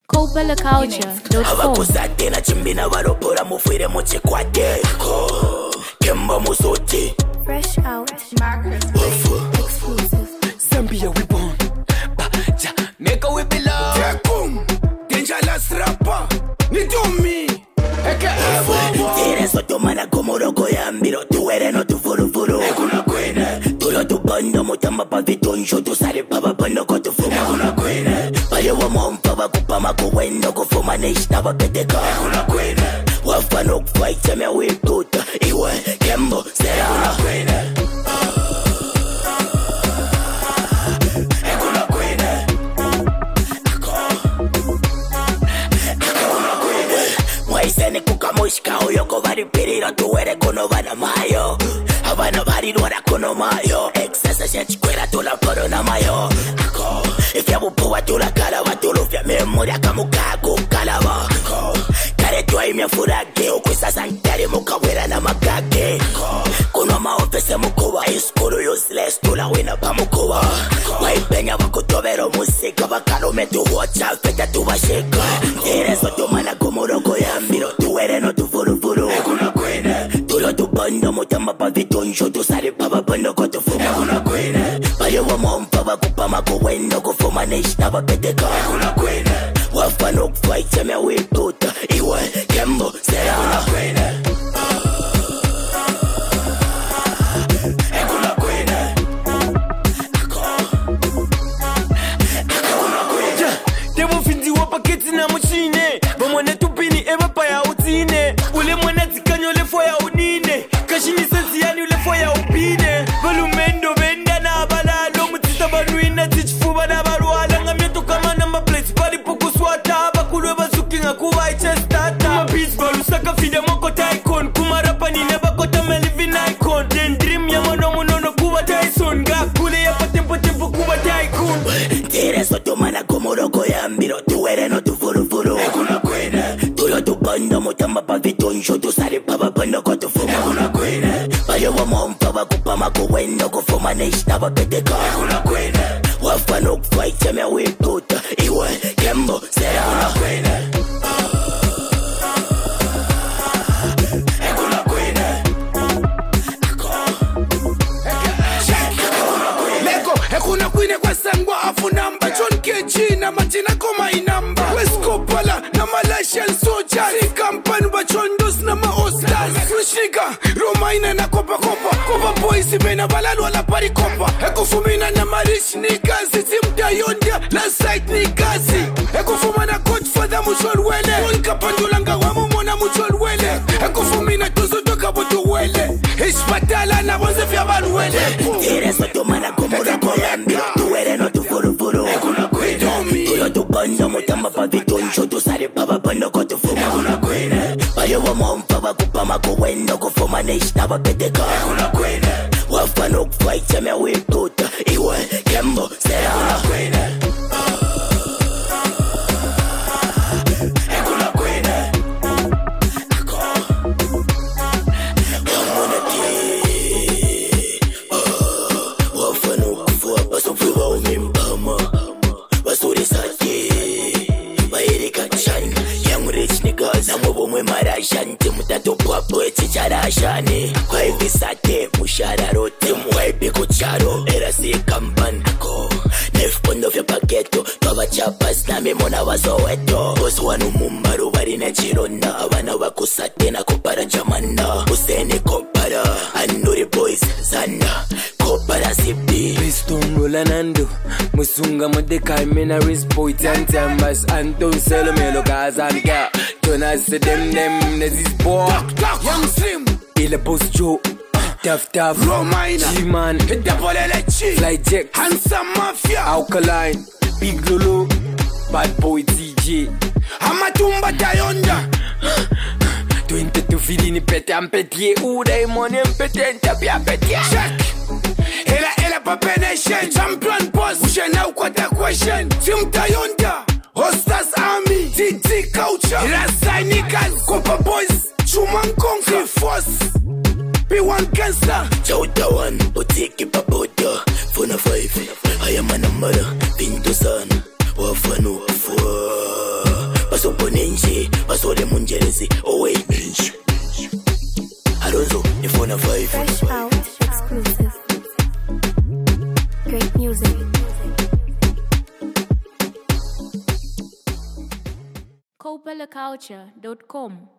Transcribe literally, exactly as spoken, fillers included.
Copala Culture dot com. Abakusate na chimbina baropora mufire mu chikwate ko Kemba Musoti Fresh out Marcus exclusive. Zambia we born Jamaica we belong. Tekum Dangerous rapper Nidumi Eke Evo Tire sotomana komoroko yambiro tuwere no tufurufuru Ekuna kwene Turo tubando mutamba pavitonjo tusare paba pano kotufuma Ekuna kwene Pale wa mompa wakupama kuwendo kufuma nishna waketeka Ekuna kwene Wafano kufight seme wikuta Iwe Kembo Sera Ekuna kwene Mwaisene kukamushka uyoko varipirira tuwere kuno vana mayo Havana varirwara kuno mayo Excessa shenchikwera tula poro na mayo Ako Ifya bupuwa tula kalava tulufya memori akamukaku kalava Ako Kare tuwa imya furage Ukwisa sankari mukawira na makake Ako Kuno maofese mukuwa Iskuru useless tula wina pa mukuwa Waipenya wakutobero musika Wakalume tuwacha feta tuwashika Tireso tumana kumuroko ya mbiro tuwere no tufurufuru Ekuna kwene Tulo tubando mutamba pa vitonjo tusari paba pando kotufuma Ekuna kwene Pale wa mompa wakupama kuwendo kufuma nishna waketeka Ekuna kwene Wafano kufight seme wikuta Iwe Kembo Sera Ekuna kwene Ekuna kwene Demo finzi wa paketi na machine Bamwana tupini eba pa ya utine Ule mwana tikanyo lefo ya unine Kashini sensi yani lefo ya upine Balumendo benda na balalo Mutita banuina tichifuba na baruala Ngamieto kama number plates Bali poko swata Bakulwe bazuki nga kuwa ichestata Kuma beats balu saka fide moko tycoon Kuma rapa ni neba kota me living icon Then dream ya mono monono kuwa Tyson Ga kule ya patempo tempo kuwa tycoon Tire sotomana komoroko ya mbiro tuwere no tufurufuru Ekuna kwene Tulo tubando mutamba pa vitonjo tusari paba pando kotufuma Ekuna kwene Pale wa mompa wakupama kuwendo kufuma nishna waketeka Ekuna kwene Wafano kufight seme wikuta Iwe Kembo Sera Ekuna kwene Ekuna kwene Lego Ekuna kwine kwa sangwa afu namba John K G na majina koma inamba West Kopala na Malaysian soldiers Si kampani bachondos na ma-ostars Frishika Romaina na kopa kopa Kopa boys bena balalu wala pari kopa Ekufumina na marish niggas Simta yondia last sight niggas Ekufumana Godfather muchol wele Olka pandulanga wamu mona muchol wele Ekufumina tuzo toka botu wele Ishpatala na wanze fya balu wele Tire sotomana komoroko ya mbiro tuwere no tufurufuru Ekuna kwene Tulo tubando mutamba pa vitonjo tusari paba pando kotufuma Ekuna kwene Pale wa mompa wakupama kuwendo kufuma nishna waketeka Ekuna kwene Wafano kufight seme wikuta Iwe Kembo Sera Ekuna kwene Ekuna kwene Wafano kufua basofuwa umimpama Basuri sati Bairika chan Young rich niggas Namubo mwe marashan Timutato papo echicharashani Kwa hivi sate Mushara Timwaipi kucharo Era si kampan Ko Nef pondo vya paketo Tova chapas na mimona wazoweto Bosu wanu mumbaru Varine chironda Wana wakusate na kopara jamanda Useni kopara Anduri boys Zanda Kopara sipi Piston rolla nando Musunga modeka imena wrist boy Tan tambas Anton selo melo kazanka Tona se dem dem Nezis boy Young Slim Ila boss Joe Tough tough Romaina G-Man Double L-H Fly Jack Handsome Mafia Alkaline Big Lolo Bad Boy T J Amatumba Tayonda twenty-two filini pete ampetier Uda imoni mpete ntabia petia Check Ela ela Pape Nation Champion boss Ushena ukwata question Team Tayonda Hostas Army T T Culture Rasai Nikas Kopa Boys Chuman Konka Force P one Cancer Chauta one Botiki Papoda Funa five I am a number Pinto San Wafanu Fua Masompo ninji, masole munjerezi, away ninji. Alonso, if one of five. Fresh out, exclusive. Great music. Copalaculture dot com